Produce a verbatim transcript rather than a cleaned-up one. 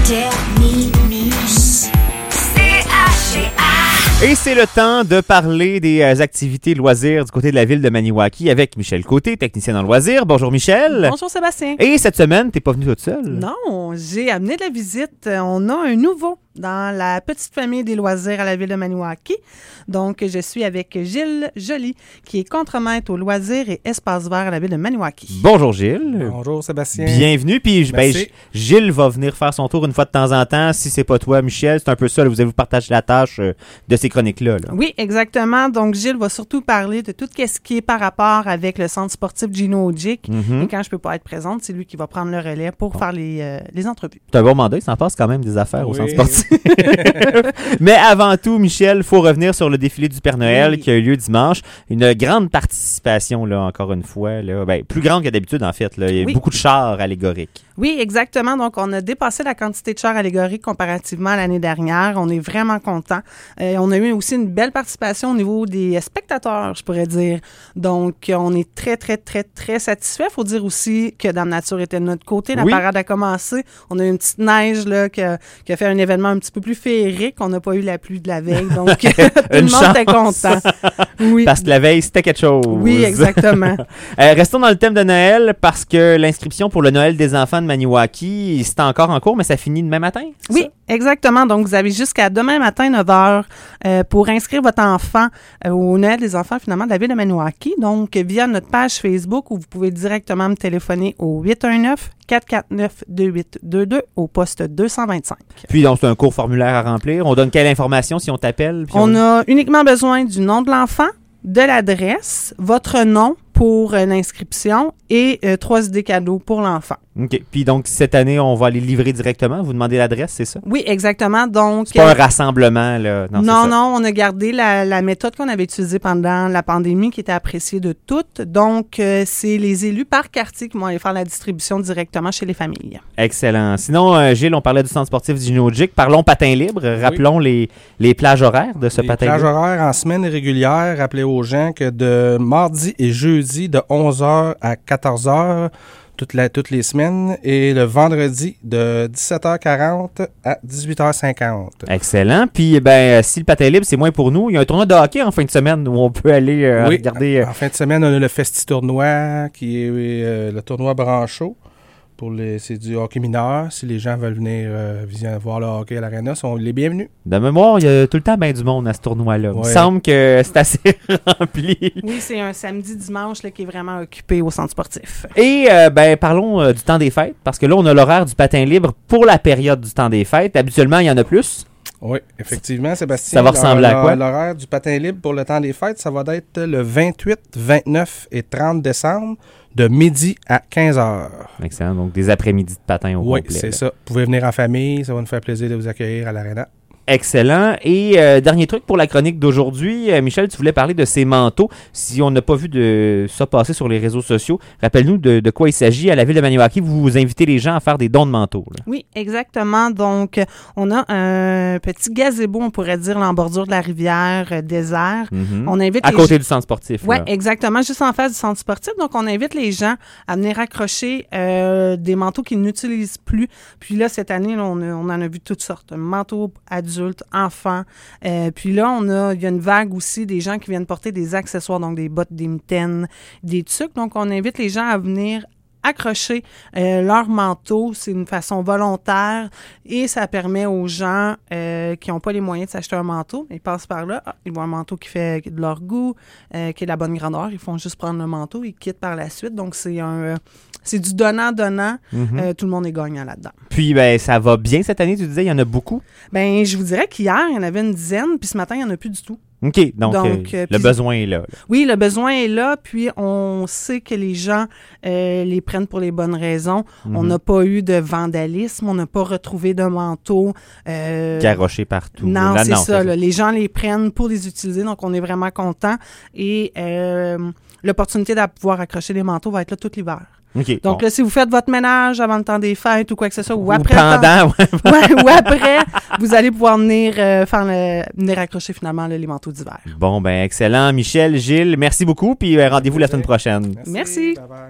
Terminus. C H G A. Et c'est le temps de parler des euh, activités loisirs du côté de la ville de Maniwaki avec Michel Côté, technicien en loisirs. Bonjour Michel. Bonjour Sébastien. Et cette semaine, t'es pas venu toute seule? Non, j'ai amené de la visite. On a un nouveau dans la petite famille des loisirs à la ville de Maniwaki. Donc, je suis avec Gilles Joly, qui est contremaître aux loisirs et espaces verts à la ville de Maniwaki. Bonjour Gilles. Bonjour Sébastien. Bienvenue. Puis ben, G- Gilles va venir faire son tour une fois de temps en temps. Si c'est pas toi, Michel, c'est un peu ça. Là, vous allez vous partager la tâche euh, de ces chroniques-là. Là. Oui, exactement. Donc, Gilles va surtout parler de tout ce qui est par rapport avec le centre sportif Gino Ogic. Mm-hmm. Et quand je peux pas être présente, c'est lui qui va prendre le relais pour bon. faire les, euh, les entrevues. C'est un bon mandat. Il s'en passe quand même des affaires oui. au centre sportif. Mais avant tout, Michel, il faut revenir sur le défilé du Père Noël oui. qui a eu lieu dimanche. Une grande participation, là, encore une fois. Là. Ben, plus grande que d'habitude, en fait. Là. Il y a oui. beaucoup de chars allégoriques. Oui, exactement. Donc, on a dépassé la quantité de chars allégoriques comparativement à l'année dernière. On est vraiment contents. Euh, on a eu aussi une belle participation au niveau des spectateurs, je pourrais dire. Donc, on est très, très, très, très satisfaits. Il faut dire aussi que Dame Nature était de notre côté. La oui. parade a commencé. On a eu une petite neige là, qui, a, qui a fait un événement un petit peu plus féerique. On n'a pas eu la pluie de la veille. Donc, tout le monde chance. était content. Oui. Parce que la veille, c'était quelque chose. Oui, exactement. euh, restons dans le thème de Noël parce que l'inscription pour le Noël des enfants de Maniwaki, c'est encore en cours, mais ça finit demain matin? Oui, ça? Exactement. Donc, vous avez jusqu'à demain matin, neuf heures, euh, pour inscrire votre enfant euh, au Noël des enfants, finalement, de la ville de Maniwaki. Donc, via notre page Facebook, où vous pouvez directement me téléphoner au huit un neuf, quatre quatre neuf, deux huit deux deux au poste deux cent vingt-cinq. Puis, donc, c'est un court formulaire à remplir. On donne quelle information si on t'appelle? Puis on, on a uniquement besoin du nom de l'enfant, de l'adresse, votre nom pour euh, l'inscription et euh, trois idées cadeaux pour l'enfant. OK. Puis donc, cette année, on va les livrer directement. Vous demandez l'adresse, c'est ça? Oui, exactement. Donc, c'est pas euh, un rassemblement, là. Non, non, non, on a gardé la, la méthode qu'on avait utilisée pendant la pandémie qui était appréciée de toutes. Donc, euh, c'est les élus par quartier qui vont aller faire la distribution directement chez les familles. Excellent. Sinon, euh, Gilles, on parlait du centre sportif Gino Ogic. Parlons patin libre. Rappelons oui. les, les plages horaires de ce les patin libre. Les plages libre. horaires en semaine régulière. Rappelez aux gens que de mardi et jeudi, de onze heures à quatorze heures, Toutes, la, toutes les semaines, et le vendredi de dix-sept heures quarante à dix-huit heures cinquante. Excellent. Puis, ben, si le patin libre, c'est moins pour nous, il y a un tournoi de hockey en fin de semaine où on peut aller euh, oui, regarder. Euh... En fin de semaine, on a le Festi Tournoi, qui est euh, le tournoi Branchot. Pour les, c'est du hockey mineur. Si les gens veulent venir euh, voir le hockey à l'Arena, sont les bienvenus. De mémoire, il y a tout le temps bien du monde à ce tournoi-là. Ouais. Il me semble que c'est assez rempli. Oui, c'est un samedi-dimanche là, qui est vraiment occupé au centre sportif. Et euh, ben parlons euh, du temps des fêtes, parce que là, on a l'horaire du patin libre pour la période du temps des fêtes. Habituellement, il y en a plus. Oui, effectivement, Sébastien. Ça va ressembler à quoi? L'horaire du patin libre pour le temps des fêtes, ça va être le vingt-huit, vingt-neuf et trente décembre, de midi à quinze heures. Excellent. Donc, des après-midi de patin au oui, complet. Oui, c'est là. ça. Vous pouvez venir en famille. Ça va nous faire plaisir de vous accueillir à l'Arena. Excellent. Et euh, dernier truc pour la chronique d'aujourd'hui, euh, Michel, tu voulais parler de ces manteaux. Si on n'a pas vu de ça passer sur les réseaux sociaux, rappelle-nous de, de quoi il s'agit. À la ville de Maniwaki, vous, vous invitez les gens à faire des dons de manteaux. Là. Oui, exactement. Donc, on a un petit gazebo, on pourrait dire, en bordure de la rivière euh, désert. Mm-hmm. On invite à les côté gens... du centre sportif. Oui, exactement, juste en face du centre sportif. Donc, on invite les gens à venir accrocher euh, des manteaux qu'ils n'utilisent plus. Puis là, cette année, là, on, a, on en a vu toutes sortes. Manteaux adultes, enfants. Euh, puis là, on a, il y a une vague aussi des gens qui viennent porter des accessoires, donc des bottes, des mitaines, des tucs. Donc, on invite les gens à venir accrocher euh, leur manteau. C'est une façon volontaire et ça permet aux gens euh, qui n'ont pas les moyens de s'acheter un manteau, ils passent par là, ah, ils voient un manteau qui fait de leur goût, euh, qui est de la bonne grandeur, ils font juste prendre le manteau, ils quittent par la suite. Donc, c'est un... Euh, c'est du donnant-donnant. Mm-hmm. Euh, tout le monde est gagnant là-dedans. Puis, ben, ça va bien cette année, tu disais, il y en a beaucoup? Ben, je vous dirais qu'hier, il y en avait une dizaine, puis ce matin, il n'y en a plus du tout. OK, donc, donc euh, le besoin est là, là. Oui, le besoin est là, puis on sait que les gens euh, les prennent pour les bonnes raisons. Mm-hmm. On n'a pas eu de vandalisme, on n'a pas retrouvé de manteau. Euh, Garroché partout. Non, là, c'est non, ça. Là, les gens les prennent pour les utiliser, donc on est vraiment contents. Et euh, l'opportunité de pouvoir accrocher les manteaux va être là tout l'hiver. Okay, donc bon. là, si vous faites votre ménage avant le temps des fêtes ou quoi que ce soit, ou, ou après pendant, le temps, ouais, ou après, vous allez pouvoir venir euh, faire le, venir accrocher finalement là, les manteaux d'hiver. Bon, ben excellent. Michel, Gilles, merci beaucoup, puis euh, rendez-vous la semaine prochaine. Merci. Merci. Bye bye.